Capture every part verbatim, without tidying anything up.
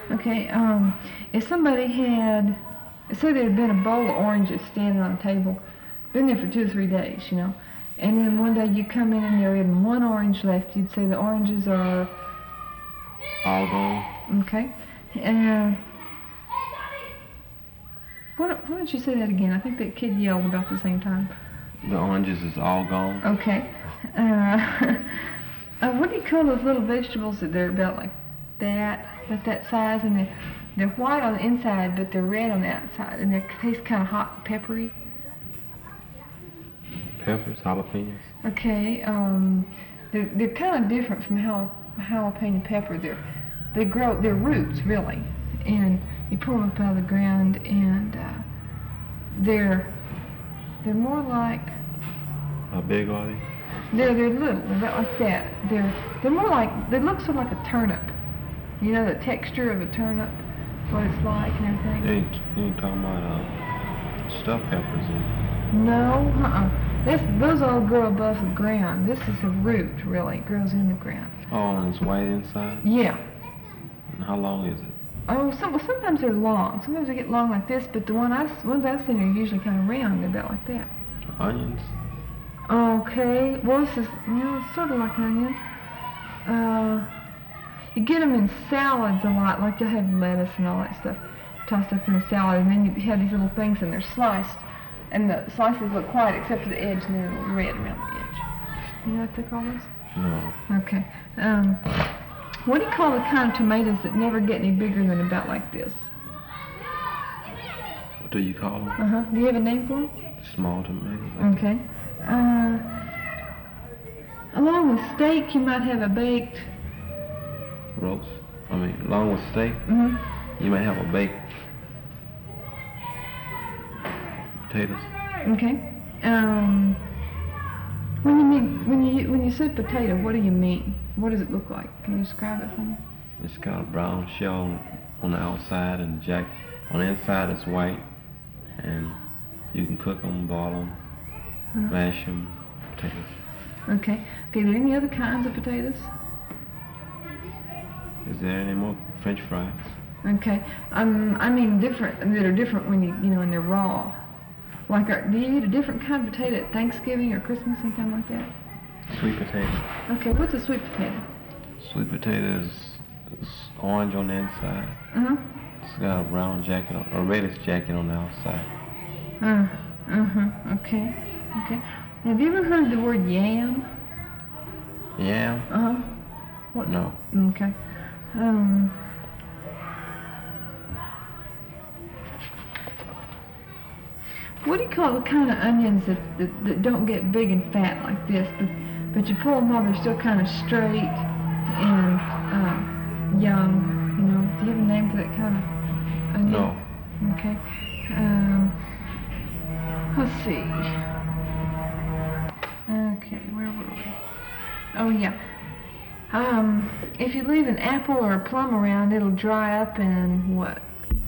Okay, um, if somebody had, say there had been a bowl of oranges standing on a table, been there for two or three days, you know, and then one day you come in and there isn't one orange left, you'd say the oranges are all gone. Okay, and uh, why, why don't you say that again? I think that kid yelled about the same time. The oranges is all gone. Okay. Uh, uh, what do you call those little vegetables that they're about like that, about that size, and they're, they're white on the inside, but they're red on the outside, and they taste kind of hot and peppery? Peppers, jalapenos. Okay. Um, they're they're kind of different from how jalapeno pepper. They're they grow. They're roots really, and you pull them up out of the ground, and uh, they're they're more like. How big are they? They're they're little. They're about like that. They're they're more like they look sort of like a turnip. You know the texture of a turnip, what it's like and everything. You ain't, you ain't talking about uh, stuffed peppers, is it? No, uh-uh. This, those all grow above the ground. This is a root, really. It grows in the ground. Oh, and it's white inside? Yeah. And how long is it? Oh, some, well, sometimes they're long. Sometimes they get long like this, but the one I, ones I've seen are usually kind of round. They're about like that. Onions? Okay. Well, this is, you know, it's sort of like an onion. Uh, you get them in salads a lot, like you'll have lettuce and all that stuff tossed up in a salad, and then you have these little things and they're sliced. And the slices look white except for the edge, and they're red around the edge. You know what they call those? No. Okay. Um, what do you call the kind of tomatoes that never get any bigger than about like this? What do you call them? Uh-huh. Do you have a name for them? Small tomatoes. Okay. Uh, along with steak, you might have a baked... Roast. I mean, along with steak, Mm-hmm. you might have a baked potatoes. Okay. Um, when you mean when you when you say potato, what do you mean? What does it look like? Can you describe it for me? It's got a brown shell on the outside, and jack on the inside it's white, and you can cook them, boil them, Uh-huh. mash them, potatoes. Okay. Okay. Are there any other kinds of potatoes? Is there any more French fries? Okay. Um, I mean different that are different when you you know when they're raw. Like, are, do you eat a different kind of potato at Thanksgiving or Christmas, anything like that? Sweet potato. Okay, what's a sweet potato? Sweet potato is, is orange on the inside. Uh-huh. It's got a brown jacket, on, or reddish jacket on the outside. Uh, uh-huh, okay, okay. Have you ever heard the word yam? Yam? Uh-huh. What? No. Okay. Um... What do you call the kind of onions that, that, that don't get big and fat like this, but but you pull them while they're still kind of straight and uh, young, you know? Do you have a name for that kind of onion? No. Okay. Um, let's see. Okay, where were we? Oh, yeah. Um, if you leave an apple or a plum around, it'll dry up and what?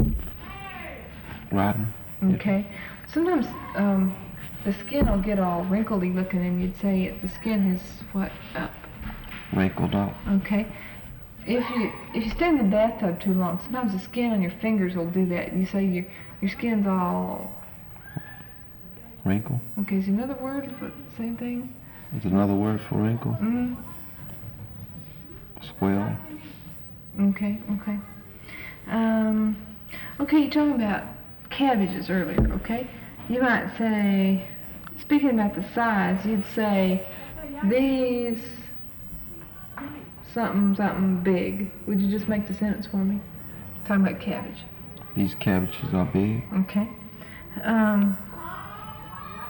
Rotten. Okay. Sometimes um, the skin will get all wrinkledy looking, and you'd say it, the skin is what up. Wrinkled up. Okay. If you if you stay in the bathtub too long, sometimes the skin on your fingers will do that. You say your your skin's all. Wrinkle. Okay. Is there another word for the same thing? Is another word for wrinkle? Mm. Swell. Okay. Okay. Um. Okay. You're talking about cabbages earlier. Okay. You might say, speaking about the size, you'd say, these something, something big. Would you just make the sentence for me? Talking about cabbage. These cabbages are big. Okay. Um,